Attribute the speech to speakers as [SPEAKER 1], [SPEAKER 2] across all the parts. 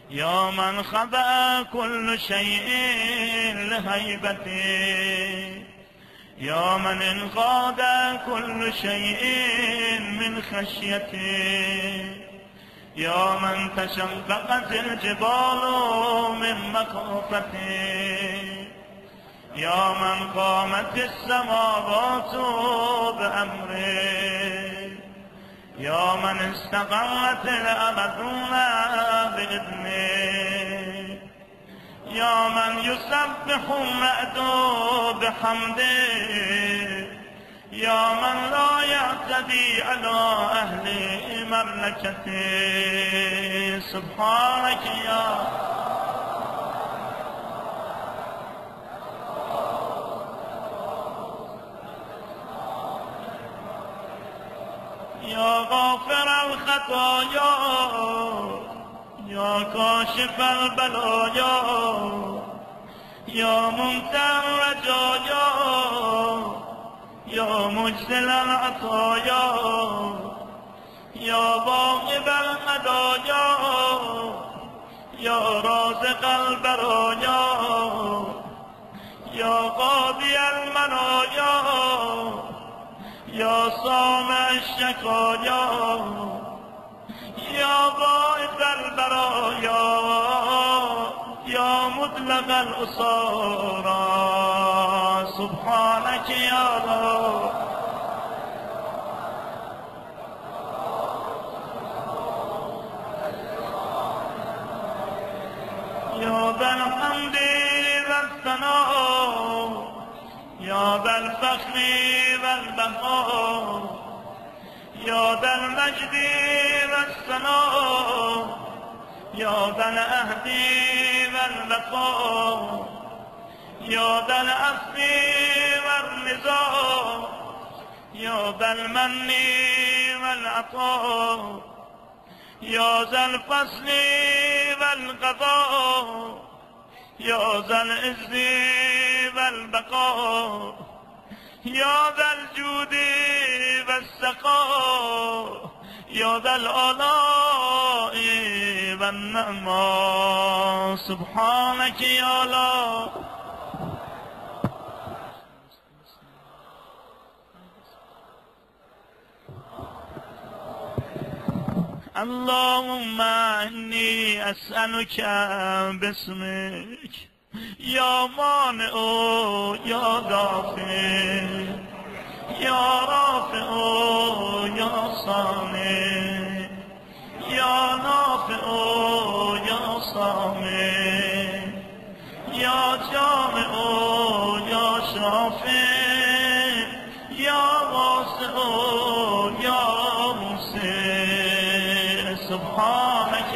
[SPEAKER 1] يا من خضع كل شيء لهيبته، يا من انقاد كل شيء من خشيته، يا من تشققت الجبال من مخافته، يا من قامت السماوات بأمره، يا من استقرت الأرضون بإذنه، يا من يسبح الرعد بحمده، يا من لا يعتدي على أهل مملكته. سبحانك يا غافر الخطايا، يا كاشف البلايا، يا ممتع الرجايا، يا مجزل العطايا، يا واهب الهدايا، يا رازق البرايا، يا قاضي المنايا، يا سامع الشكايا، يا باعث البرايا، يا مطلق الأسارى. سبحانك يا الله. يا ذا الحمد والثناء، يا ذا الفخر والبقاء، يا ذا المجد والثناء، يا ذا العهد والبقاء، يا ذا العفو والرضا، يا ذا المن والعطاء، يا ذا الفصل والقضاء، يا ذا العز والبقاء، يا ذا الجود والسخاء، يا ذا الآلاء والنعماء. سبحانك يا الله. اللهم إني أسألك باسمك يا مانع يا دافع، يا رافع يا صانع، يا نافع يا صامع، يا جامع يا شافع، يا واسع يا موسع. سبحانك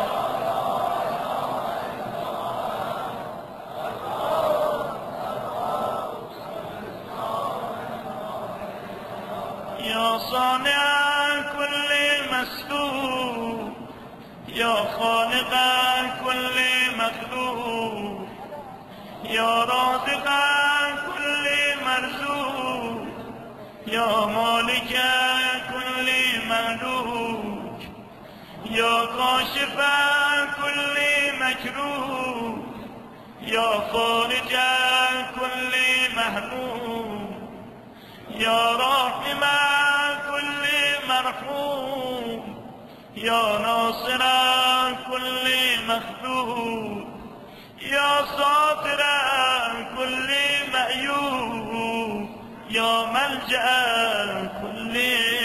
[SPEAKER 1] يا صانع كل مسلوب، يا خالق كل مخلوق، يا رازق كل مرزوق، يا مالك كل مملوك، يا كاشف كل مكروه، يا خارج كل محمود، يا راحم كل مرحوم، يا ناصر كل مخذول، يا ساتر كل مأيوب، يا ملجأ كل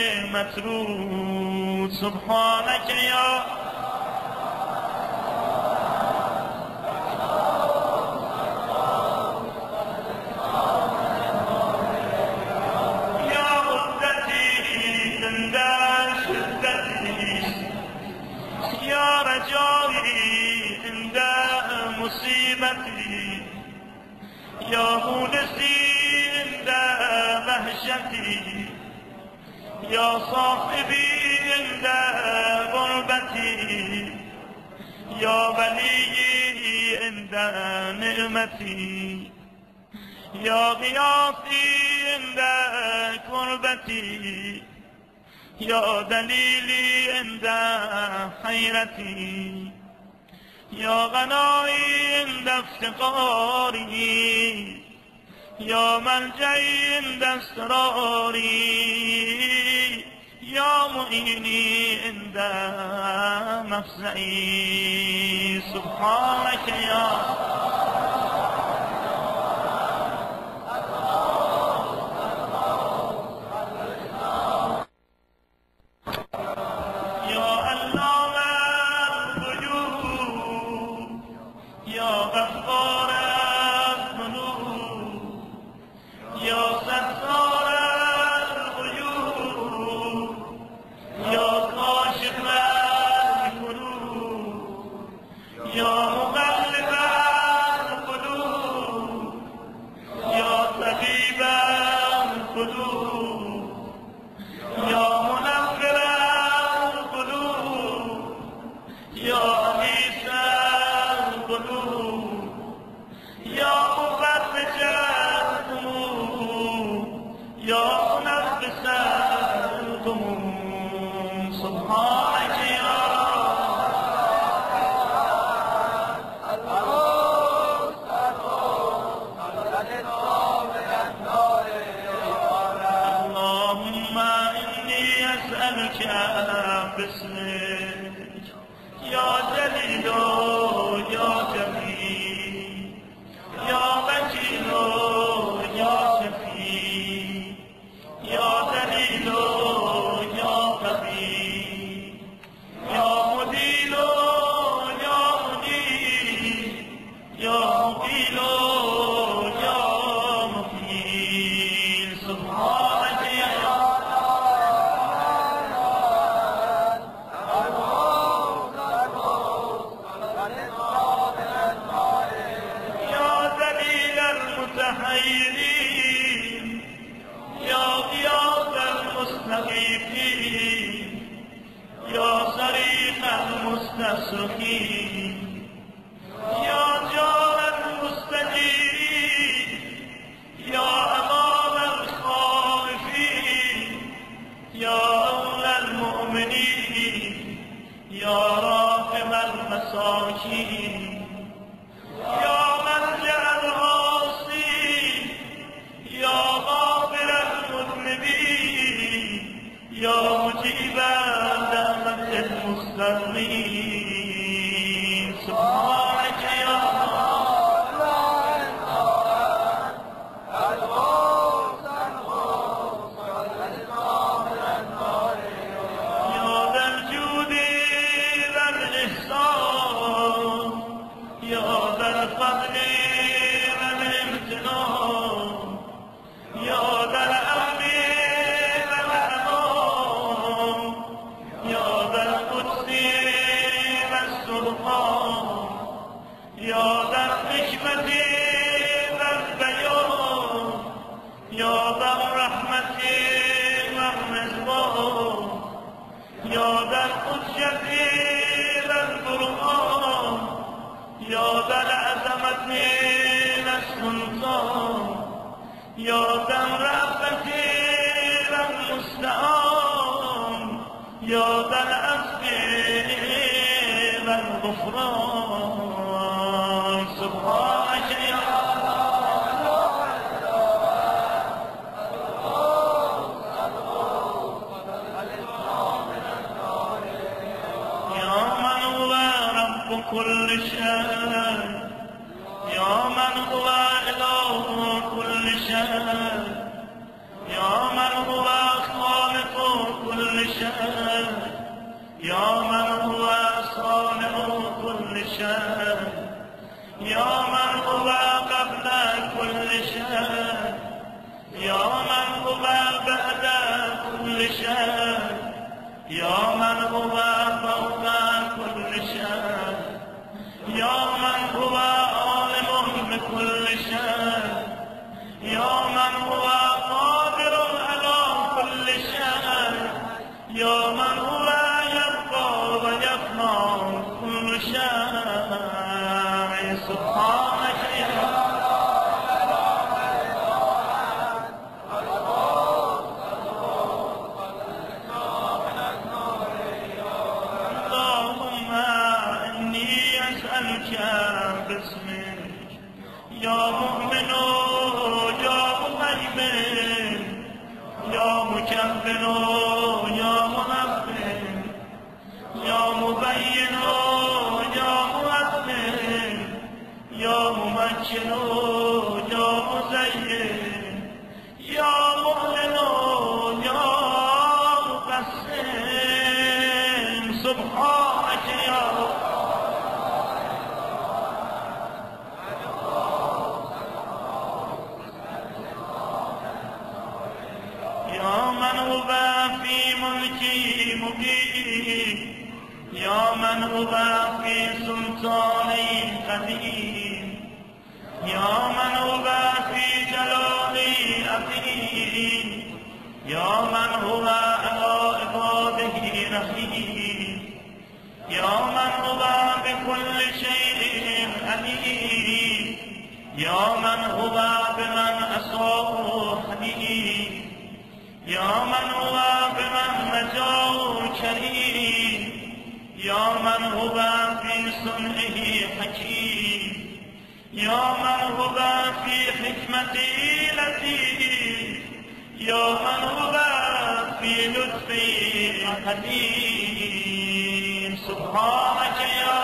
[SPEAKER 1] متروك. سبحانك يا يا رجائي عند مصيبتي، يا مونسي عند وحشتي، يا صاحبي عند غربتي، يا ولي عند نعمتي، يا غياثي عند كربتي، يا دليلي عند حيرتي، یا غنایی عند افتقاری یا ملجئی عند اضطراری یا معینی عند مفزعی سبحانك یا يسألك باسمك يا مؤمن يا مهيمن يا مكبر يا مهبن يا مبين يا مؤذن يا ممكن يا مزين يا مؤمن يا مقسم سبحانك يا من هو في ملكي مقيم يا من هو في سلطاني قديم يا من هو في جلالي أقيم يا من هو على عباده رحيم يا من هو بكل شيء عليم يا من هو بمن أساء حليم يا من هو بمن نجاه كريم يا من هو في صنعه حكيم يا من هو في حكمته لطيف يا من هو في لطفه قدير سبحانك يا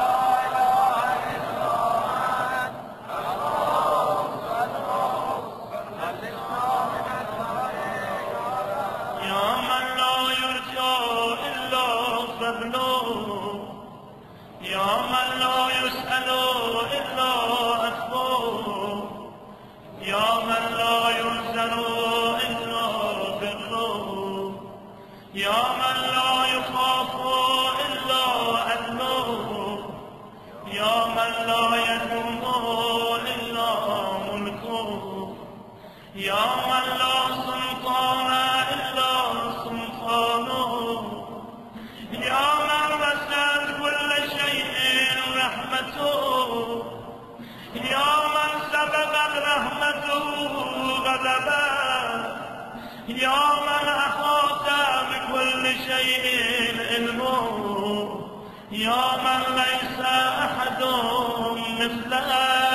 [SPEAKER 1] يا من لا يسأل إلا أكبر يا من لا ينزل إلا بره يا من لا يخاف إلا عدله يا من لا يدوم إلا ملكه يا من لا سلطان إلا سلطانه يا من وسعت كل شيء رحمته يا من سبقت رحمته غضبه يا من أحاط بكل شيء علمه يا من ليس أحد مثله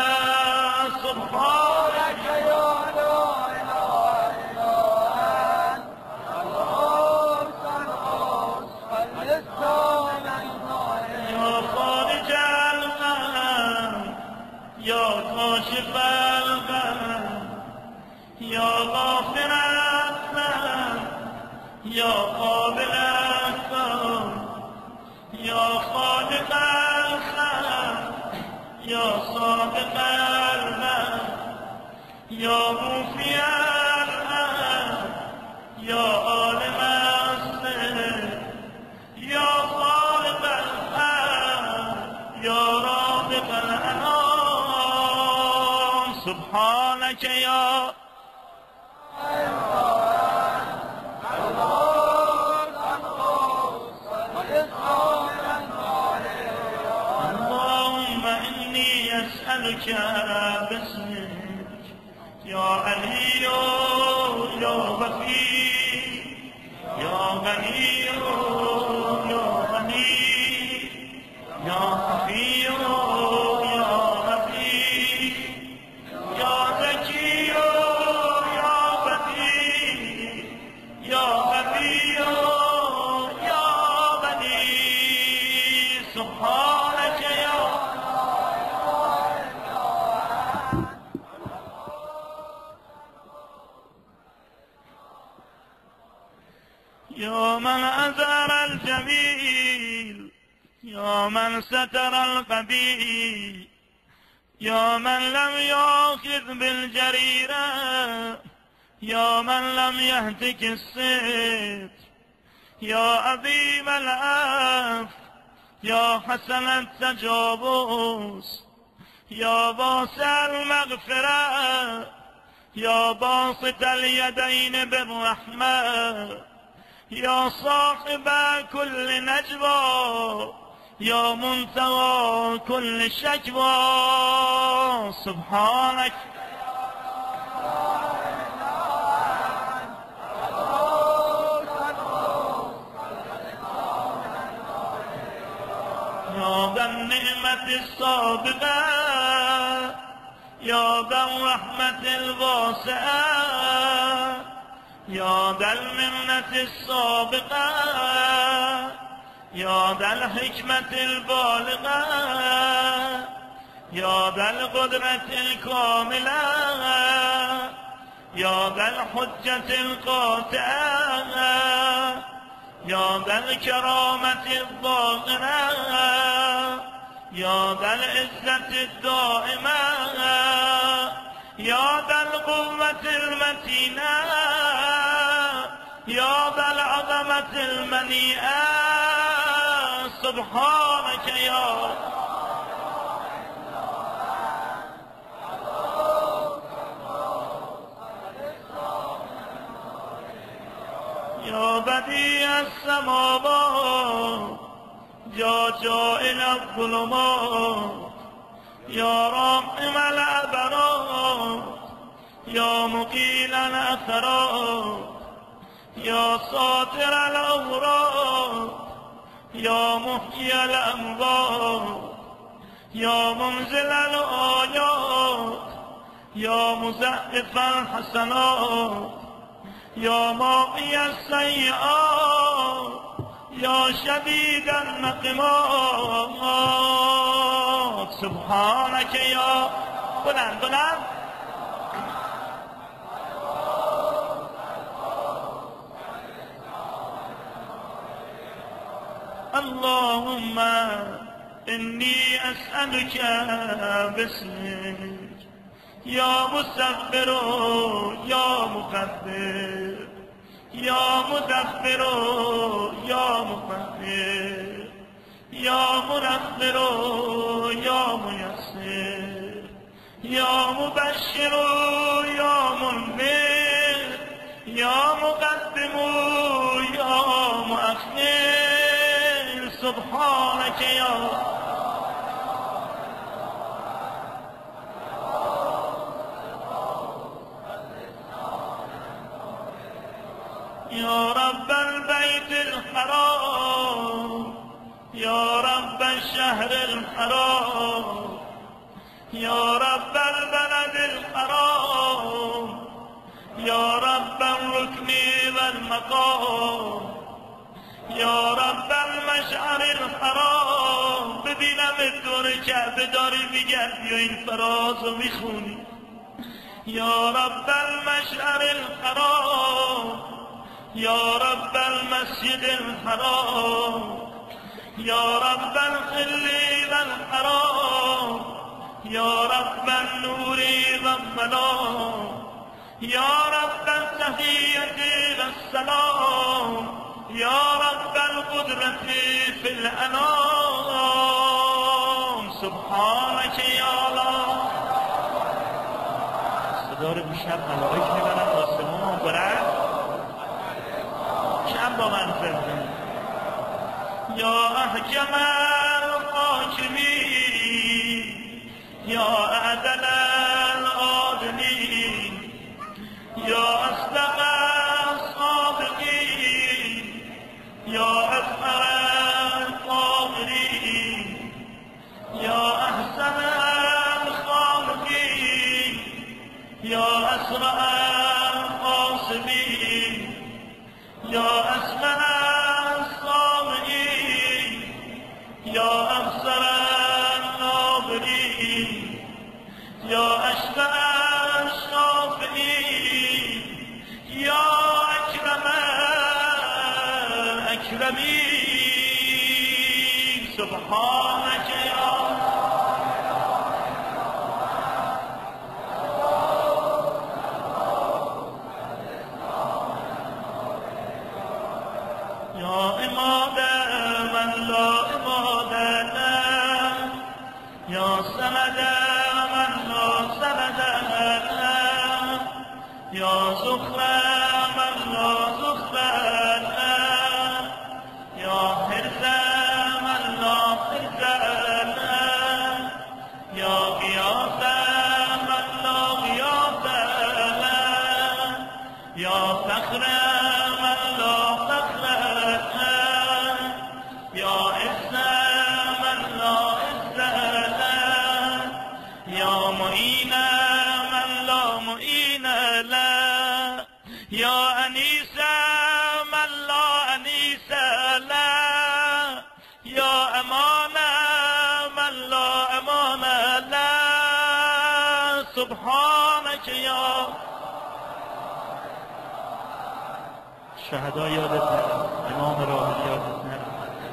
[SPEAKER 1] سبحانك يا يا كاشف الغم يا غافر الذنب يا قابل التوب يا خالق الخلق يا صادق الباب يا موفي الأمر يا عالم السر يا خالق الحق يا رازق الأنام سبحانك يا اللهم إني أسألك باسمك يا علي يا وفي يا غني يا غني يا خفي يا خفي يا زكي يا بدي يا غني يا بدي سبحانك يا من أزار الجميل يا من ستر القبيح يا من لم يأخذ بالجريرة يا من لم يهتك الستر يا عظيم العفو يا حسن التجاوز يا واسع المغفرة يا باسط اليدين بالرحمة يا صاحب كل نجوى يا منتهى كل شكوى سبحانك يا ذا النعمة النعمة السابقة يا ذا الرحمة الواسعة يا ذا المنة السابقة يا ذا الحكمة البالغة يا ذا القدرة الكاملة يا ذا الحجة القاطعة يا ذا الكرامة الظاهرة يا ذا العزة الدائمة يا ذا القوة المتينة يا ذا العظمة المنيئة سبحانك يا بديع السماوات يا جائل الظلمات يا راحم العبرات يا مقيل الأثرات يا ساتر الأورات يا محيي الأموات يا منزل الآيات يا مزعف الحسنات يا ماقي السيئات يا شديد النقمات سبحانك يا بلند بلند اللهم إني أسألك باسمك يا مصبر يا مقدر يا مدبر يا مقدر يا منفر يا ميسر يا مبشر يا منذر يا مقدم يا مؤخر سبحانك يا رب البيت الحرام يا رب الشهر الحرام يا رب البلد الحرام يا رب الركن والمقام يا رب المشعر الحرام ببینم دور کعبه داری میگردی و این فراز رو میخونی یا رب المشعر الحرام يا رب المسجد الحرام يا رب الخل والحرام يا رب النور والمنام يا رب التحية والسلام يا رب القدرة في الأنام سبحانك يا الله صدا رو میشنم ملائک میبرن آسمان برن کم با من فرده یا احکم الحاکمین یا اعدل العادلین یا اصدق الصادقین یا اظهر القاهرین یا احسن الخالقین یا اسرع الحاسبین یا اسمع السامعین یا ابصر الناظرین یا اشفع الشافعین یا اکرم الاکرمین سبحانک یا اماد من لا اماد له یا سند من لا سند له یا زخر من لا زخر له یا حرز من لا حرز له یا غیاث من لا غیاث له یا فخر من لا فخر له یا عز من لا عز له سبحانك یا شهدا یادت نرم، امام راه یادت نرم.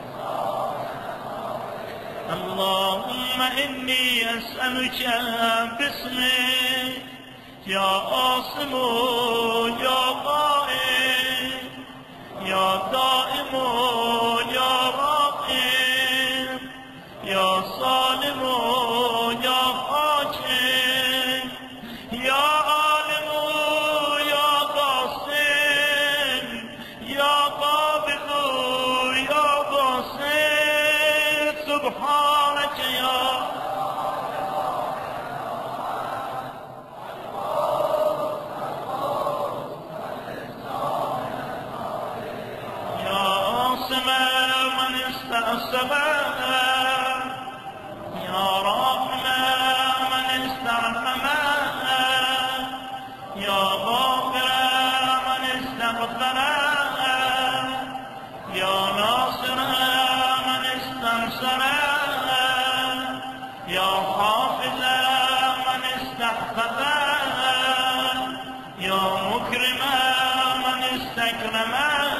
[SPEAKER 1] اللهم انی اسألك باسمك یا عاصم یا قائم یا دائم یا راقم یا سالم یا حاکم یا عالم یا قاسم یا قابض یا باسط سبحانك یا من استعصب يا رحم من استرحم يا غافر من استغفر يا ناصر من استنصر يا حافظ من استحفظ يا مكرم من استكرم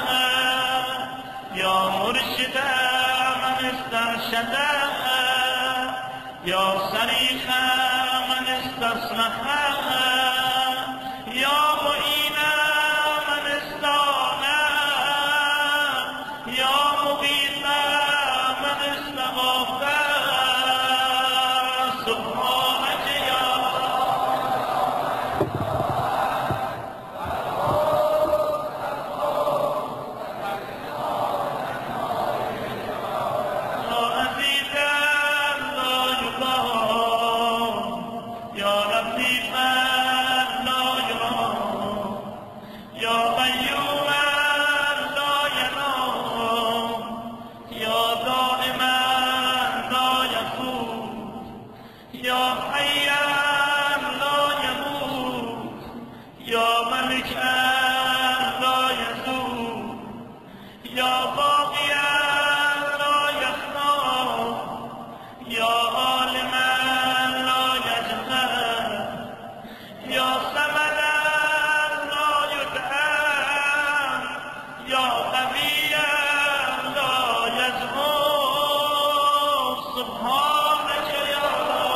[SPEAKER 1] يا مرشد من استرشد يا صريخ من استصرخ يا معين من استعان يا مغيث من استغاث سبحانك يا يا حيا لا يموت يا ملكا لا يزول يا باقيا لا يخنى يا عالما لا يجهل يا صمدا لا يدعى يا قويا لا يزهر سبحانك يا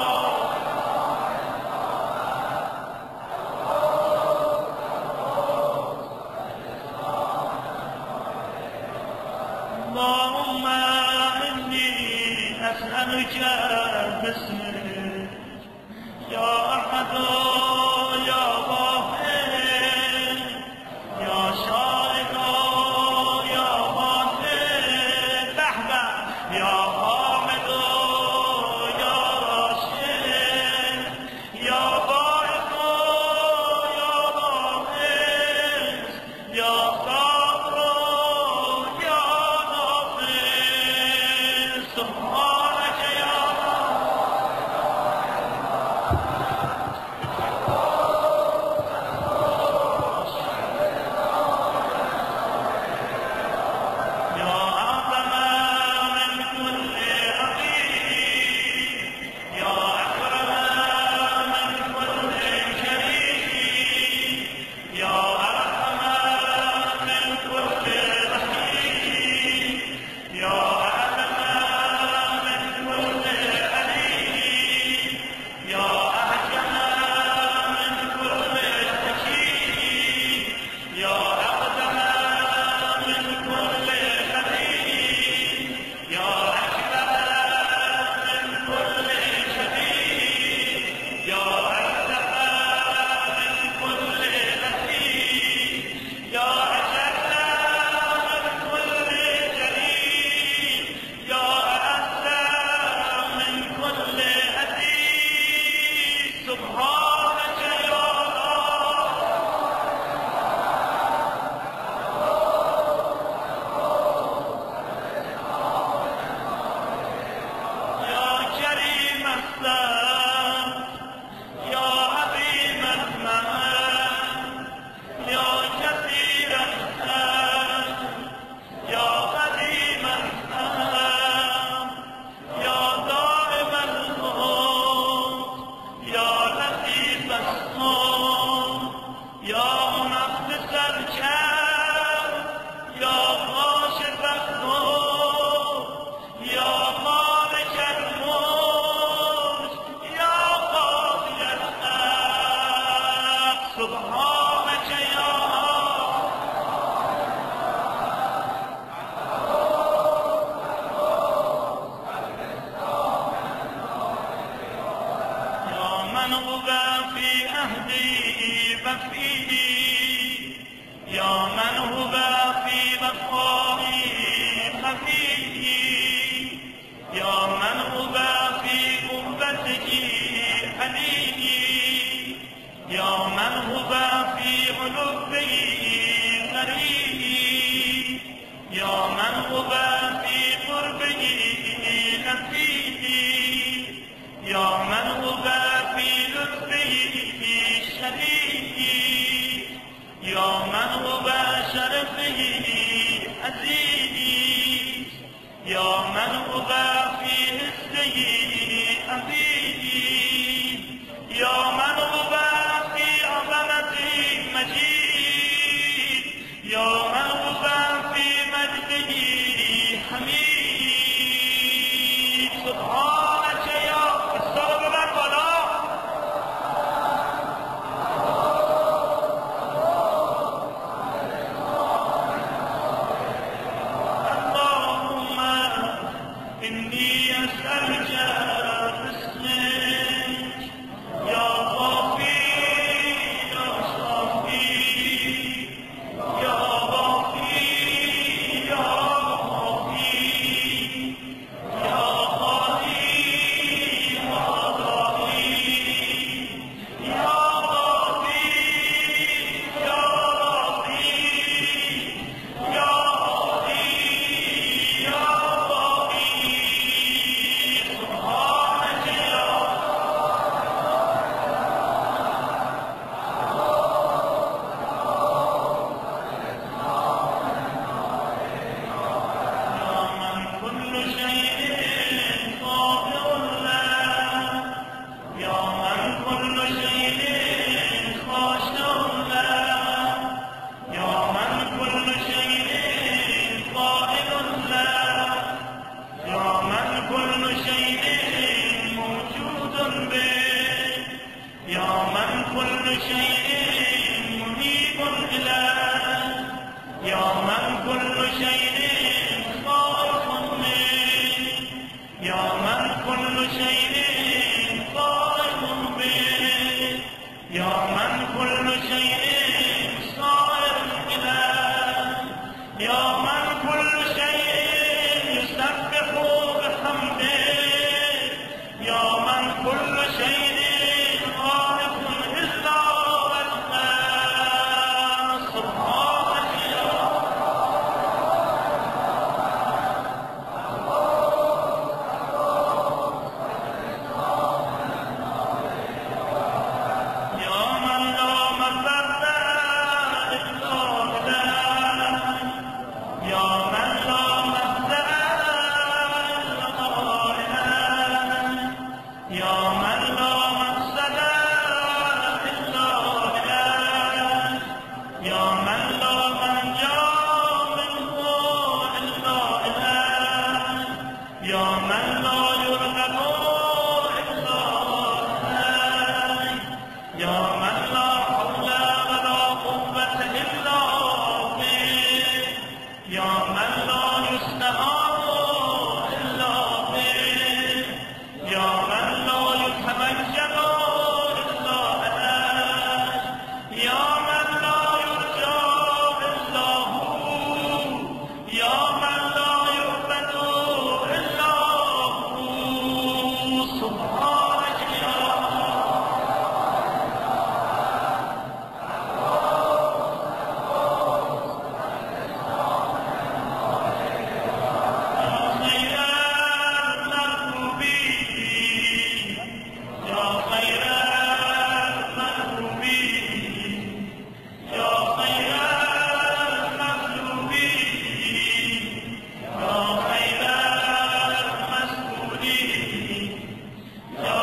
[SPEAKER 1] اللهم إني أسألك باسمك يا أحد يا واحد يا شاهد يا واحد لحظة يا حامد يا راشد يا باعث يا باعث يا صابر يا ناصر سبحانك يا من هو في عهدي وفيه يا من هو في وفائي خفيه يا من هو في قوته عليه يا من هو في علوه قريب يا من هو في قربه نفيه يا من هو في لطفه شديد يا من هو شرفه عزيز يا من هو في حسه عزيز يا من هو في عظمته مجيد يا من هو في مجده حميد سبحانك يا الصلاه والبلاء اللهم إني أسألك باسمك يا غافي يا شافي يا غافي يا غافي يا غافي يا غافي يا غافي يا غافي يا غافي يا غافي سبحانك يا من كل شيء قادر له يا من كل شيء خاشع له يا من كل شيء قائل له يا من كل شيء موجود به يا من كل شيء منيب إليه يا من كل شيء خائف منه يا من كل شيء قائم به يا من كل شيء صائر إليه يا من كل شيء يسبح بحمده يا من كل شيء خالق إلا وجهه سبحانك يا يا من لا مفر إلا إليه يا من لا مبدأ إلا إليه يا من لا مقصد إلا إليه يا من لا منجا منه إلا إليه يا من لا يرغب إلا إليه يا من لا حول ولا قوة إلا به يا من لا يستعان إلا به يا من لا يتمجد إلا إليه يا من لا يرجى إلا هو يا من لا يعبد إلا هو سبحانك يا خير المرغوبين يا خير المرغوبين يا خير المطلوبين يا خير المسؤولين يا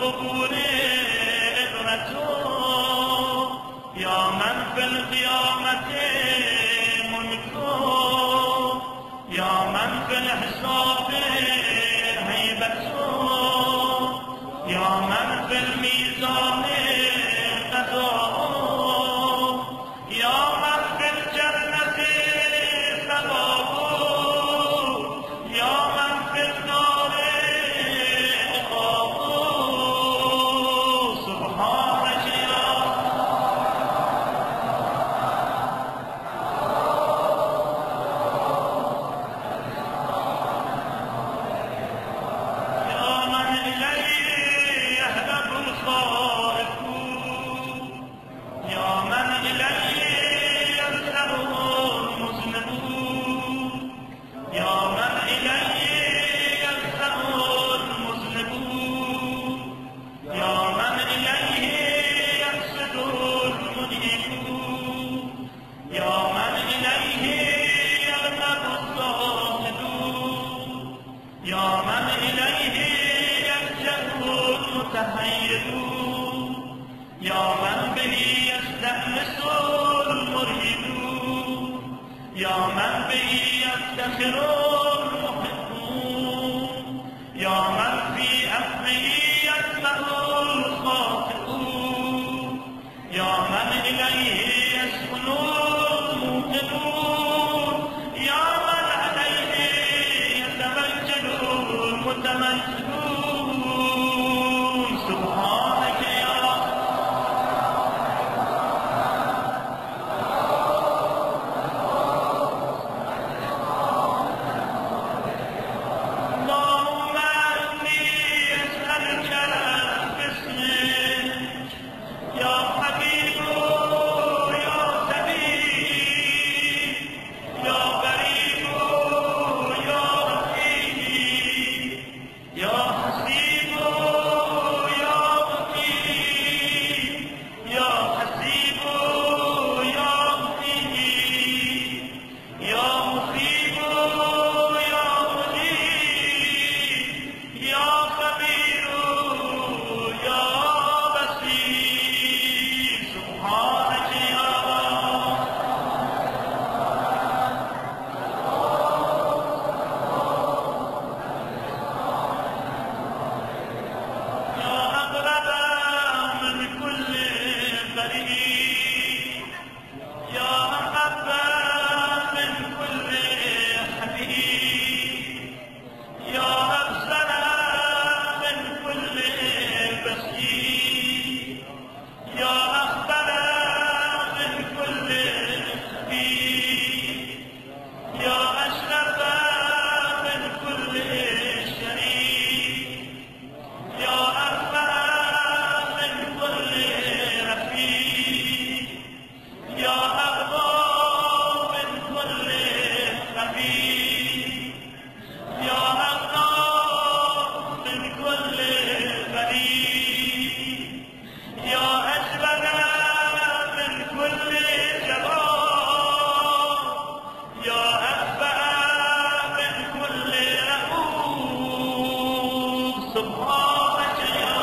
[SPEAKER 1] القبور عبرة يا من في القيامة ملك يا من في الحساب هيبة يا من في الميزان قضاء يا من في الجنة ثواب يا من في النار عقاب سبحانك يا من إليه يهرب الخائفون يا من إليه يذهب المذنبون يا من إليه يذهب المذنبون يا من إليه يقصد المذنبون يا من إليه يغلب الزاهدون يا من إليه يلجأ المتحيرون يا من به يستأنس المرهبون يا من به يفتخر المحبون يا من في أمره يتبع الخاطئون يا من إليه يسكن الموقنون يا من عليه يتمجد المتمجدون سبحانك يا اللهم إني أسألك باسمك يا حبيب يا سبيل يا قريب يا رقيب يا حسيب يا مقيم يا حسيب يا مقيم يا مصيب يا مجيب يا خبير يا بصير سبحانك يا يا أقرب من كل بريء يا أحب من كل حبيب يا أبصر من كل بصير يا أخبر من كل خبير يا أشرف من كل شريك يا أرفع من كل رفيق يا أغنى من كل خبير يا أغنى من كل بريء يا أجبر من كل جبار يا أكبر من كل رؤوف سبحانك يا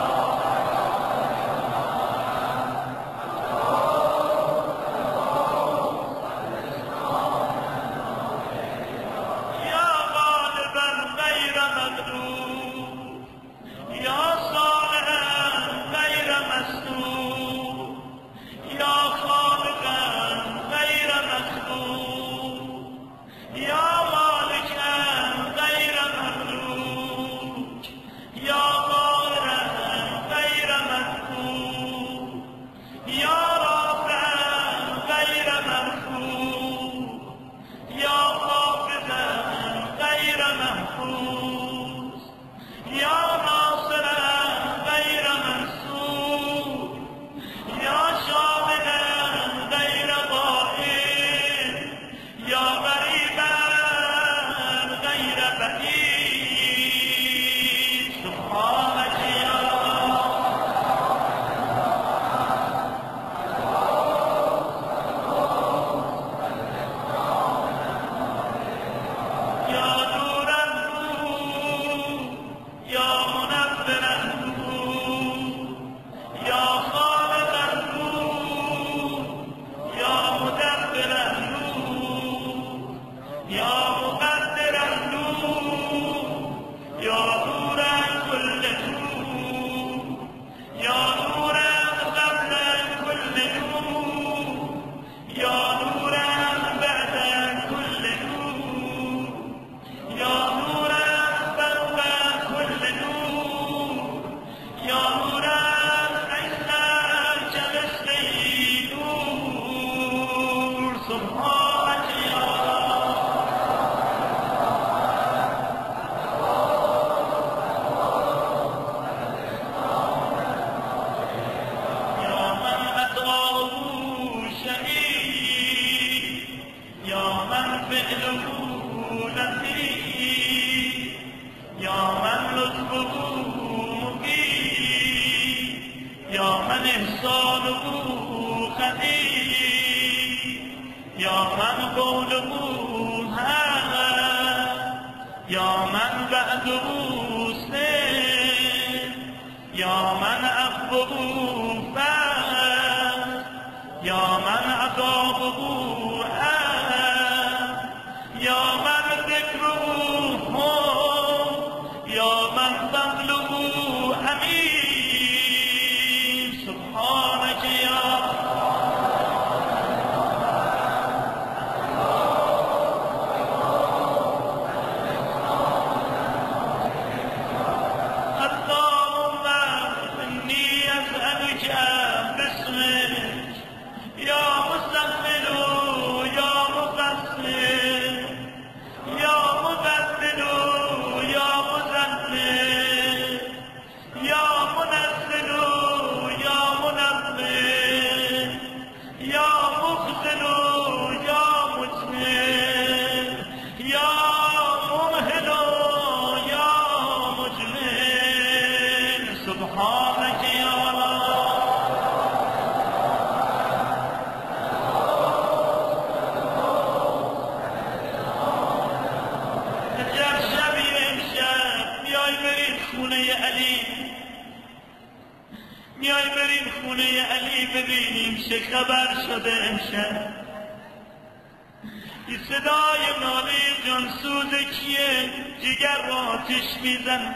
[SPEAKER 1] يا غالبا غير مغلوب يا صالحا غير مسلوب يا خالقا غير مخلوق يا مالكا غير مملوك يا نور كل نور يا نور قبل كل نور يا نور بعد كل نور يا نور فوق كل نور يا نور عيسى جلسي نور سبحانك يا فعله لطيف يا من لطفه مقيم يا من إحسانه خفيف يا من قوله هذا يا من بعده سر يا من عفوه فاز يا من عطاؤه يا من ذكره يا من فضله أمين سبحانك يا اللهم إني أسألك باسمك يا مسهل يا مفصل يا مبدل يا مزلل يا منزل يا منزل يا مخزن يا مجمل يا ممهل يا مجمل سبحانك يا الله میای بریم خونه علی ببینیم چه خبر شده امشب این صدای ناله جانسوز کیه جگر را آتش میزنه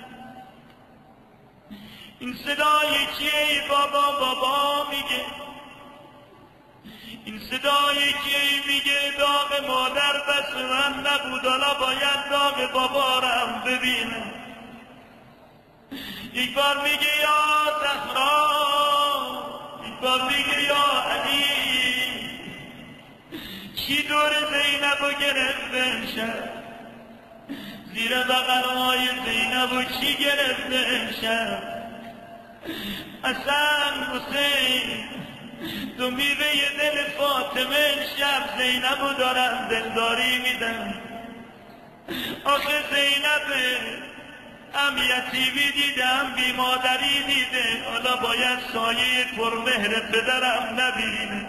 [SPEAKER 1] این صدای کیه بابا بابا میگه این صدای کیه میگه داغ مادر بس من نبود حالا باید داغ بابا رم ببینم یک بار میگه یا زهرا یک بار میگه یا علی کی دور زینبو گرفته امشب زیر بغلهای زینبو کی گرفته امشب حسن حسین تو میوه دل فاطمه امشب زینبو دارن دلداری میدن آخه زینبه هم یتیمی دیده هم بی مادری دیده حالا باید سایه پرمهر پدرم نبینه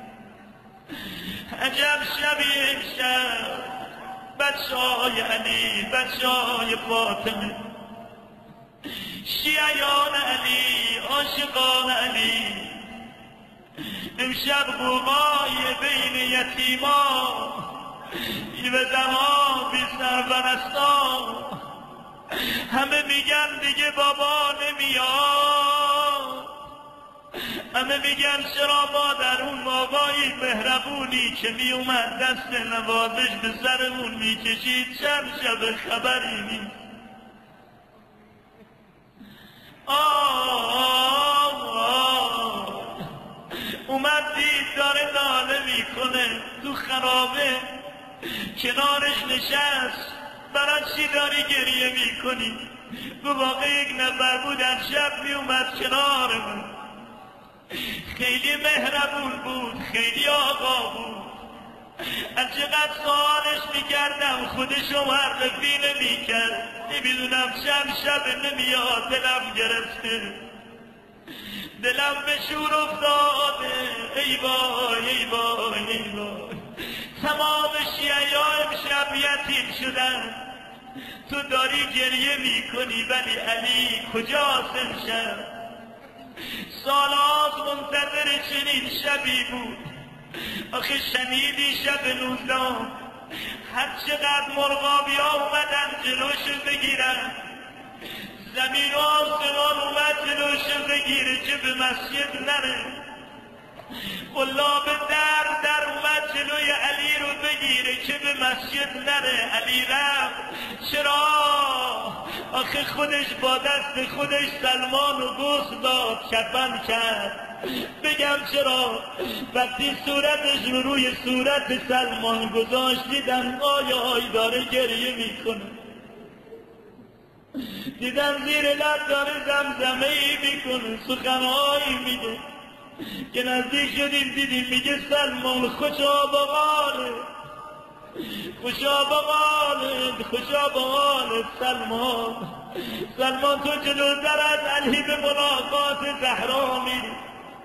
[SPEAKER 1] عجب شبی امشب بچه های علی بچه های فاطمه شیعیان علی عاشقان علی امشب غوغای بین یتیما به دما بی سربرستا همه میگن دیگه بابا نمیاد همه میگن چرا مادر اون بابایی مهربونی که میومد دست نوازش به سرمون میکشید چند شب خبری نیست اومد دید داره ناله میکنه تو خرابه کنارش نشست برای چی داری گریه میکنی؟ به واقع یک نفر بود شب میومد کنارمون خیلی مهربون بود خیلی آقا بود از چقدر سوالش میکردم خودشو معرفی نمیکرد نمیدونم چند شب نمیاد دلم گرفته دلم به شور افتاده ای وای ای وای ای وای تمام شیعه امشب یتیم شدن تو داری گریه میکنی ولی علی کجاست امشب سالات منتظر چنین شبی بود آخه شنیدی شب 19 هر چقدر مرغابی ها اومدن جلوش بگیرن زمین و آسمان اومد جلوش بگیره که به مسجد نره. قلاب در اومد جلوی علی رو بگیره که به مسجد نره. علی رفت. چرا؟ آخه خودش با دست خودش سلمان رو غسل داد، کفن کرد. بگم چرا؟ وقتی صورتش رو روی صورت سلمان گذاشت دیدن آی داره گریه میکنه، دیدم زیر لب داره زمزمه‌ای میکنه، سخنهایی میگه که نزدیک شدیم دیدیم میگه سلمان خوشا به حالت، خوشا به حالت، خوشا به حالت سلمان. سلمان تو جلوتر از علی به ملاقات زهرا میری،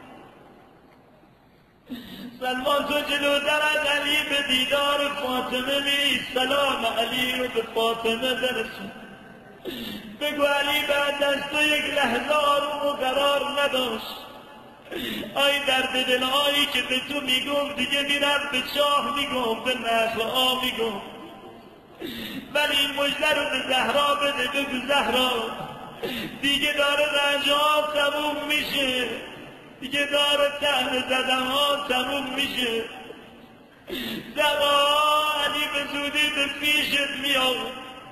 [SPEAKER 1] سلمان تو جلوتر از علی به دیدار فاطمه میری. سلام علی رو به فاطمه برسون، بگو علی بعد از تو یک لحظه آروم و قرار نداشت. آی درد دلهایی که به تو میگم دیگه میرم به چاه میگم، به نخلها میگم، ولی این مژده رو به زهرا بده. بگو زهرا دیگه داره رنجها تموم میشه، دیگه داره تهن زدنها تموم میشه. زهرا علی به زودی به پیشت میاد.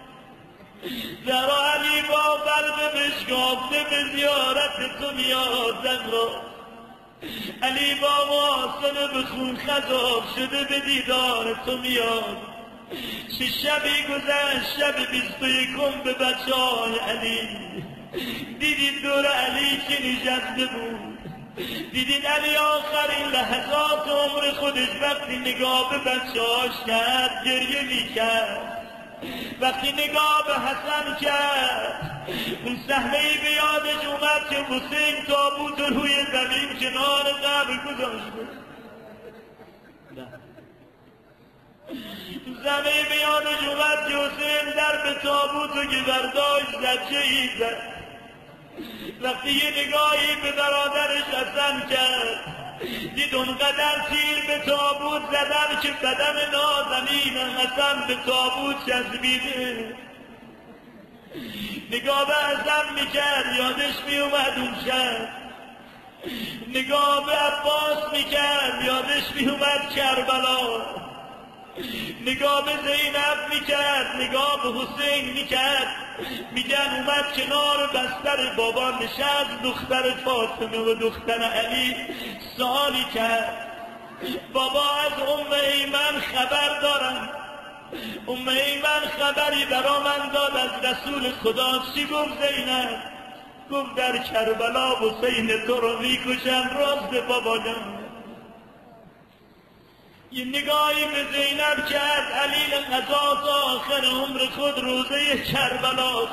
[SPEAKER 1] زهرا علی با قلب بشکافته به زیارت تو میاد. زهرا علی با محاسن به خون خضاب شده به دیدار تو میاد. چه شبی گذشت، شب 21 به بچه های علی. دیدید دور علی که نشسته بود، دیدید علی آخرین لحظات عمر خودش وقتی نگاه به بچه هاش کرد گریه میکرد. وقتی نگاه به حسن کرد اون صحنه‌ای به یادش اومد که حسین تابوت روی زمین کنار قبر گذاشته. صحنه‌ای به یادش اومد که حسین در به تابوت رو که برداشت زجه‌ای زد. وقتی یه نگاهی به برادرش حسن کرد دید اونقدر تیر به تابوت زدن که بدن نازنین حسن به تابوت چسبیده. نگاه به حسن میکرد یادش میومد اون شب، نگاه به عباس میکرد یادش میومد کربلا، نگاه به زینب میکرد، نگاه به حسین میکرد. میگن اومد کنار بستر بابا نشست، دختر فاطمه و دختر علی سوالی کرد. بابا از ایمن خبر دارم، ایمن خبری برا من داد از رسول خدا. چی گفت زینب؟ گفت در کربلا حسین تو رو میکشن. راست بابا جان. یه نگاهی به زینب کرد، علیل قضا آخر عمر خود روزه کربلا.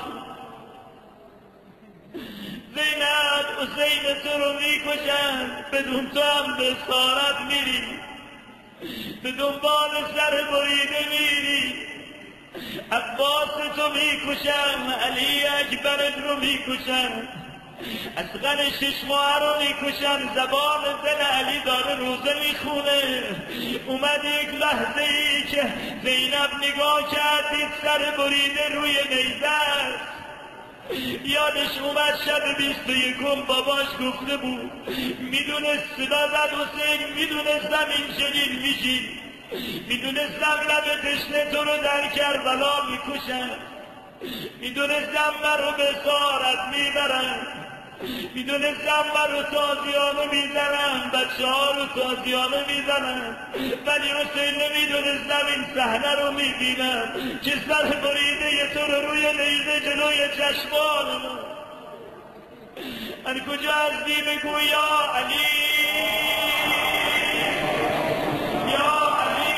[SPEAKER 1] زینب حسین تو رو میکشن، بدون تو هم به اسارت میری، به دنبال سر بریده میری. عباس تو میکشن، علی اکبرت رو میکشن، اصغر 6 ماه رو میکشن. زبان دل علی داره روزه میخونه. اومد یک لحظه ای که زینب نگاه کرد دید سر بریده روی نیزه است. یادش اومد شب 21 باباش گفته بود میدونست صدا زد حسین، میدونستم این چنین میشی، میدونستم لب تشنه تو رو در کربلا میکشن، میدونستم من رو به اسارت میبرن، میدونستم من رو تازیانه میزنن، بچه ها رو تازیانه میزنن، ولی حسین نمیدونستم این صحنه رو میبینم که سر بریده تو رو روی نیزه جلوی چشمان من کجا هستی بگو یا علی، یا علی،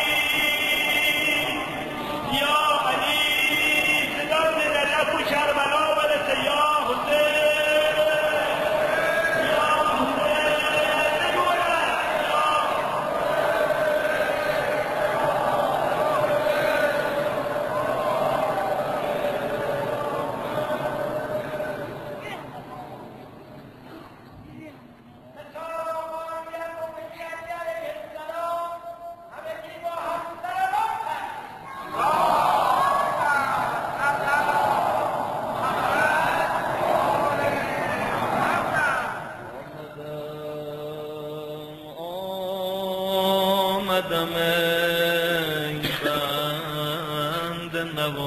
[SPEAKER 1] یا علی. صدا به نجف و کربلا برسه یا حسین. آمدم ای بنده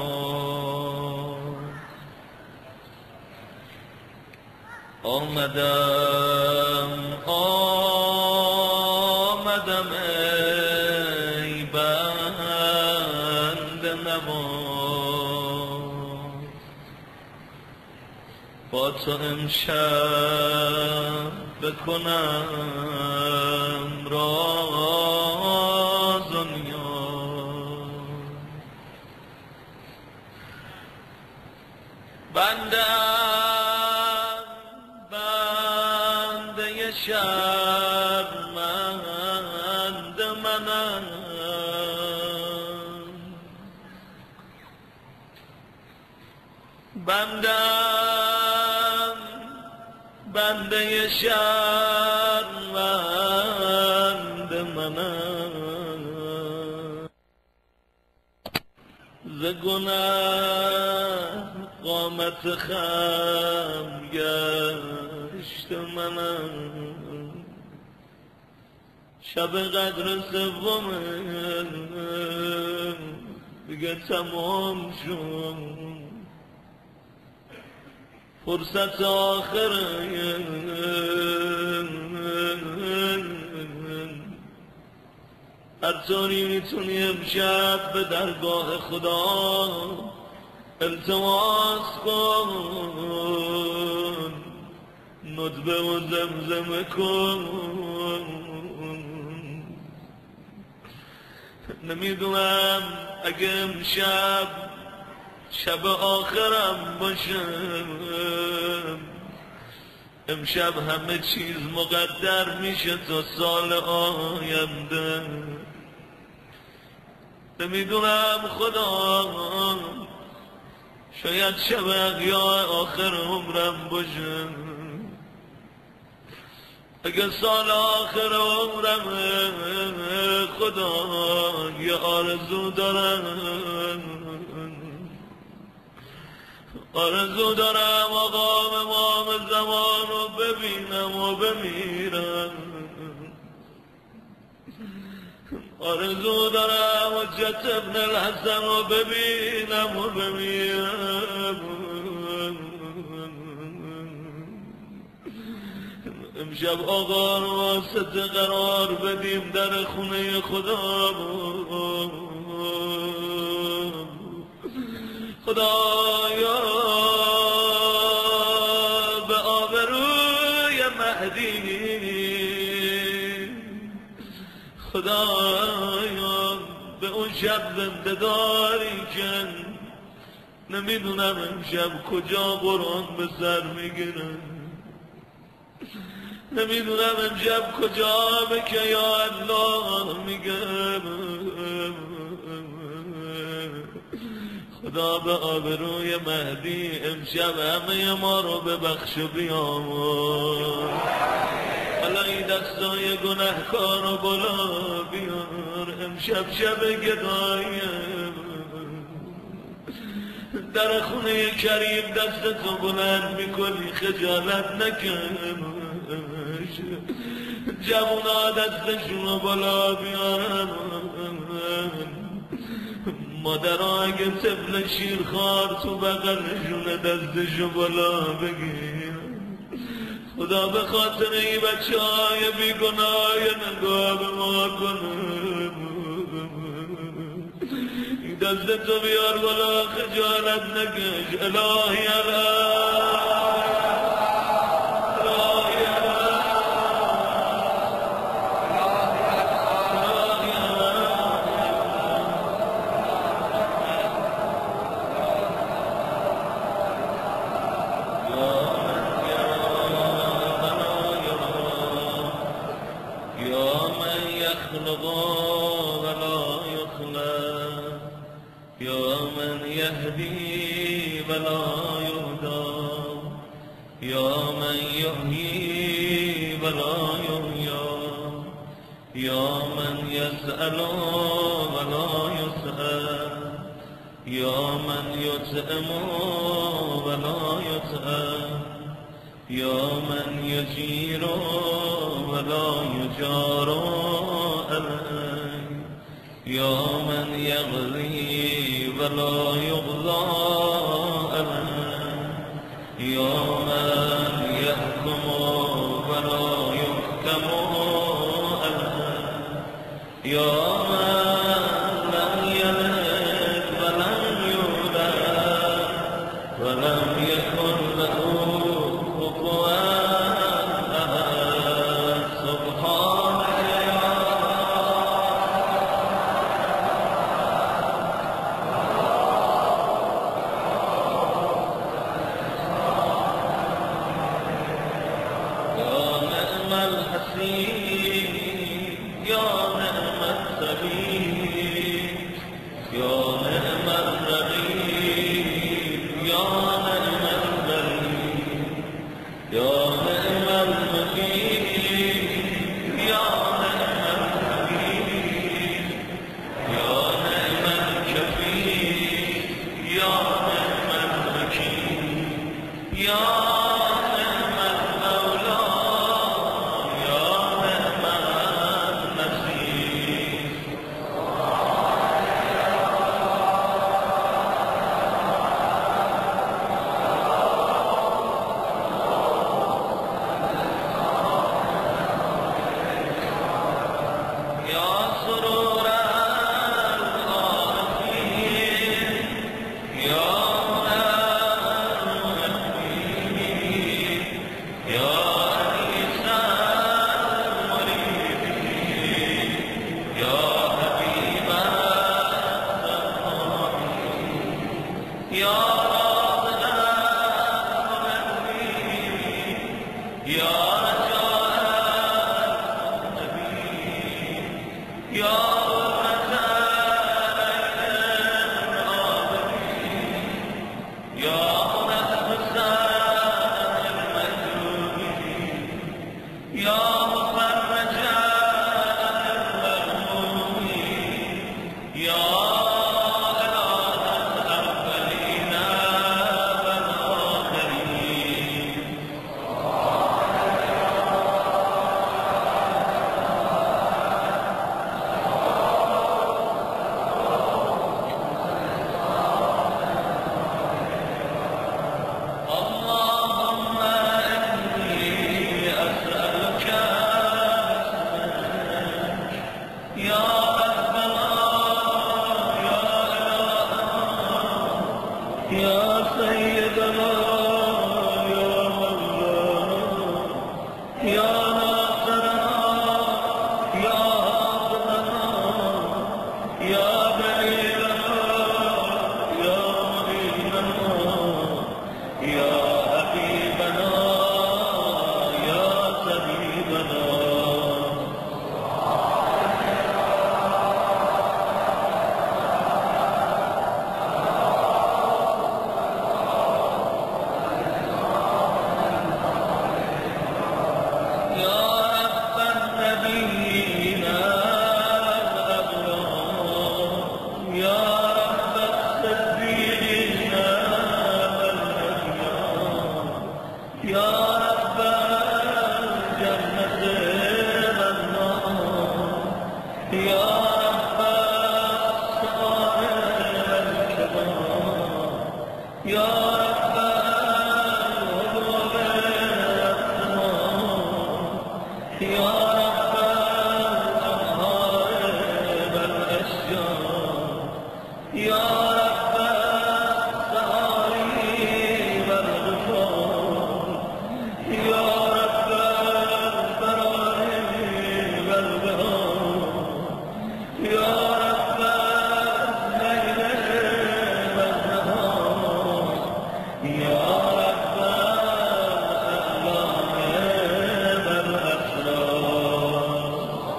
[SPEAKER 1] نواز، آمدم ای بنده نواز، با تو امشب بکنم راز و نیاز. بنده شرمنده منم، بنده شرمنده منم، ز گنه قامت خم گشت منم، شب قدر سوم دیگه تمام شد، فرصت آخره هر طوری میتونی امشب به درگاه خدا التماس کن، ندبه و زمزمه کن. نمیدونم اگه امشب شب آخرم باشه، امشب همه چیز مقدر میشه تا سال آینده. نمیدونم خدا، شاید شب احیای آخر عمرم باشه. اگه سال آخر عمرم خدا یه آرزو دارم، آرزو دارم آقا امام زمان رو ببینم و بمیرم، آرزو دارم حجت ابن الحسن رو ببینم و بمیرم. امشب آقا رو واسطه قرار بدیم در خونه خدا. خدایا به آبروی مهدی، خدایا به اون شب زنده داری کن. نمیدونم امشب کجا قرآن به سر میگیره، نمیدونم امشب کجا به که یا الله میگم. خدا به آبروی مهدی امشب همه ما رو ببخش و بیامرز. حالا این دستای گناهکار رو بالا بیار، امشب شب گداییم. در خونه کریم دستتو بلند میکنی، خجالت نکن. جوونا دستشونو بالا بیارن، مادرها اگه طفل شیرخوار تو بغلشونه دستشو بالا بگیر. خدا به خاطر این بچه های بیگناه نگاه به ما کنه. این دستتو بیار بالا، خجالت نکش. الهی يهدي ولا يهدى، يا من يحيي ولا يحيى، يا من يسأل ولا يسأل، يا من يطعم ولا يطعم، يا من يجير ولا يجار عليه. يا من يغذي ولا يغذى عليه يا من يحكم ولا يحكم عليه يا من لم يلد ولم يولد ولم يكن له كفوا أحد سبحانك يا نعم الحسين يا نعم السبيل يا نعم الرقيب يا نعم البريد يا نعم المقيم يا نعم الحبيب يا نعم الكفيل يا نعم الوكيل يا نعم المولى يا نعم النصير يا سرور العارفين يا المحبين يا عيسى المريدين يا حبيب السماعين يا راضي المغنين يا رجاء النبي يا يا حسين المجروحين يا مفرج المهمومين يا إله الأولين والآخرين اللهم إني أسألك يا ربنا يا إلهنا يا سيدنا يا مولانا يا ناصرنا يا حافظنا يا دليلنا يا معيننا يا حبيبنا يا طبيبنا يا رب النبيين الأبرار يا رب الصديقين والأخيار يا رب الجنة والنار يا رب الصغائر والكبار يا رب الغضب والأسمار يا رب الأنهار والأشجار يا رب السهاري والغفار يا رب البراء والبهار يا رب الليل والنهار يا رب الأعلام والأسرار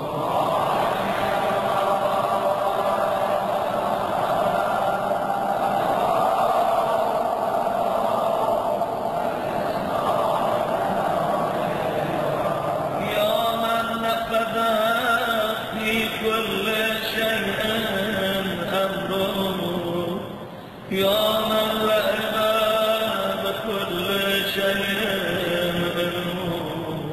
[SPEAKER 1] يا من نفذ في كل شيء أمره يا من لعب بكل شيء علمه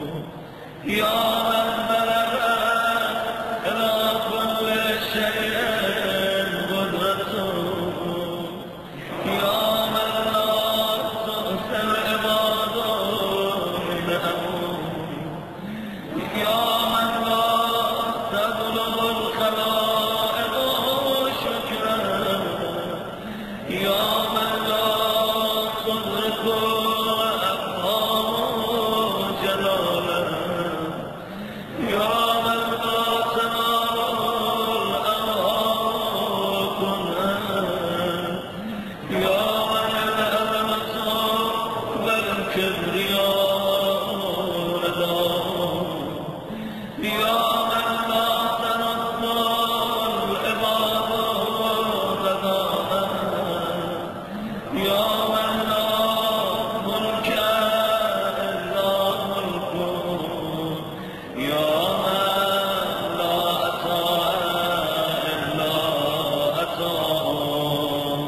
[SPEAKER 1] يا من بلغ إلى كل شيء كبرياء رضا يا من لا ترد العباد غضاء يا من لا ملك إلا ملكه يا من لا عطاء إلا عطاؤه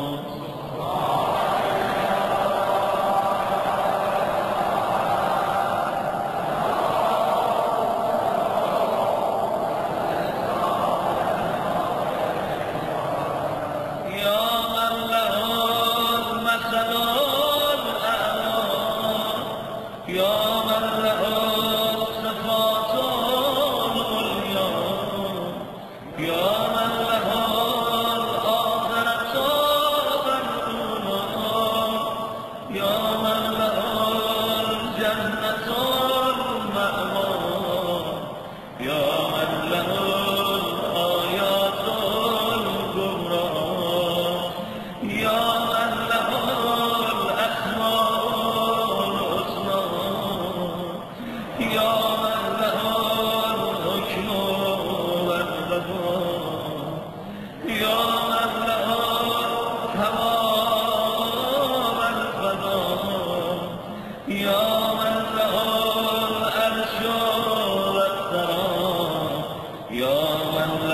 [SPEAKER 1] يا من له الصفات العليا يا من له الآخرة والأولى يا من له الجنة المأوى يا من له الآيات الكبرى يا من له الأسماء يا من له الحكم والقضاء يا من له الهوى والقضاء يا من له العرش والثرى يا من